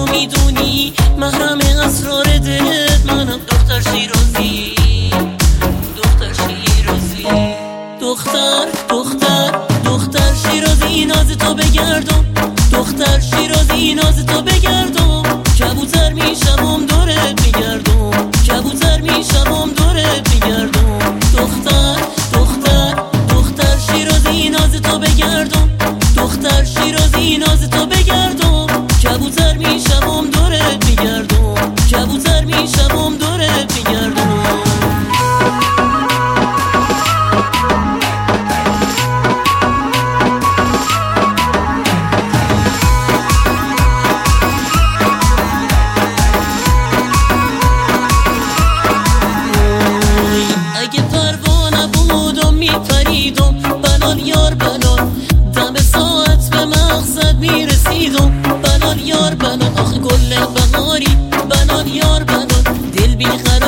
تو میدونی محرم اسرار دلت منم دختر شیرازی، دختر شیرازی. دختر شیرازی ناز تو بگردم، دختر شیرازی ناز تو بگردم. کبوتر میشم دورت میگردم، کبوتر میشم دورت میگردم. دختر شیرازی ناز تو بگردم، دختر شیرازی ناز تو بگردم. کبوتر میشم دورت میگردم، کبوتر میشم دورت میگردم. میپریدم بلال یار بلال، دم ساعت به مقصد میرسیدم. بلال یار بلال آخه گل بهاری، بلال یار بلال دل بیخر